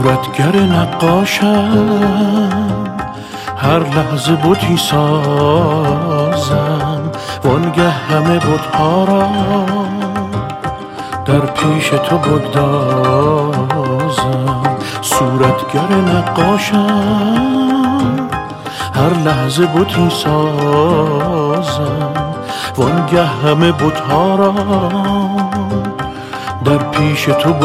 صورتگر نقاشم، هر لحظه بتی سازم، وانگه همه بت‌ها را در پیش تو بگدازم. صورتگر نقاشم، هر لحظه بتی سازم، وانگه همه بت‌ها را در پیش تو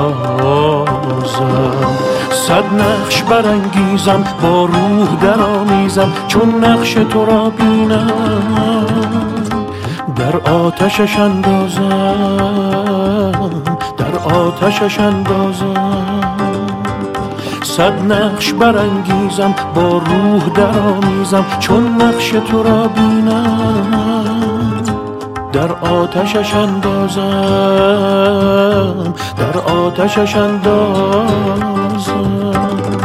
بگدازم. صد نقش برانگیزم، با روح درآمیزم، چون نقش تو را بینم در آتشش اندازم، در آتشش اندازم. صد نقش برانگیزم، با روح درآمیزم، چون نقش تو را بینم در آتشش اندازم، در آتشش اندازم.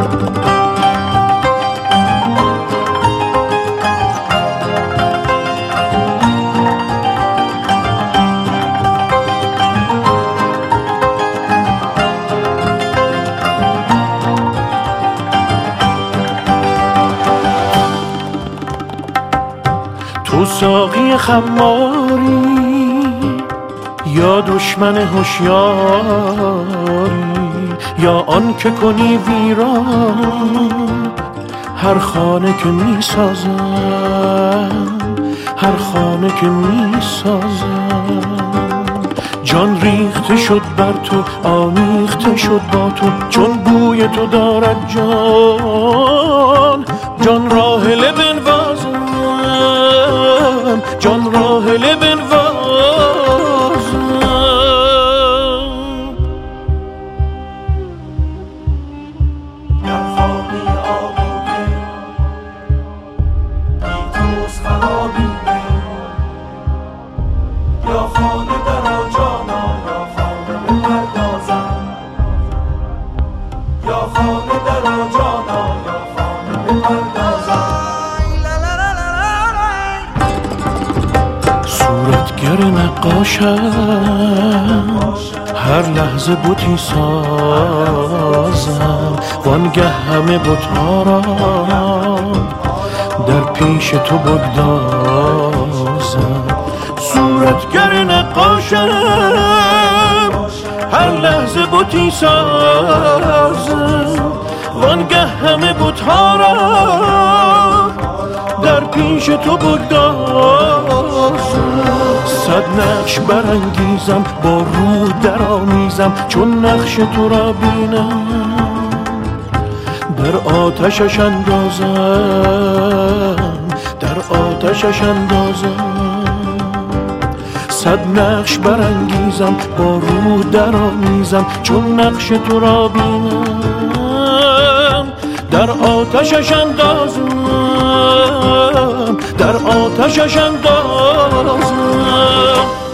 تو ساقی خماری یا دشمن هوشیاری، یا آن که کنی ویران هر خانه که می سازم، هر خانه که می سازم. جان ریخته شد بر تو، آمیخته شد با تو، چون بوی تو دارد جان. جان راحله بنوازم، جان راحله بنوازم. در خانه آباده بی توست خرابیده، یا خانه در آجانا، یا خانه بپردازم، یا خانه در آجانا، یا خانه بپردازم. صورتگر نقاشم، هر لحظه بتی سازم، وانگه همه بت‌ها را در پیش تو بگدازم. صورتگر نقاشم، هر لحظه بتی سازم، وانگه همه بت‌ها را در پیش تو بگدازم. صد نقش برانگیزم، با روح درآمیزم، چون نقش تو را بینم در آتشش اندازم، در آتشش اندازم. صد نقش برانگیزم، با روح درآمیزم، چون نقش تو را بینم در آتشش اندازم، در آتشش اندازم.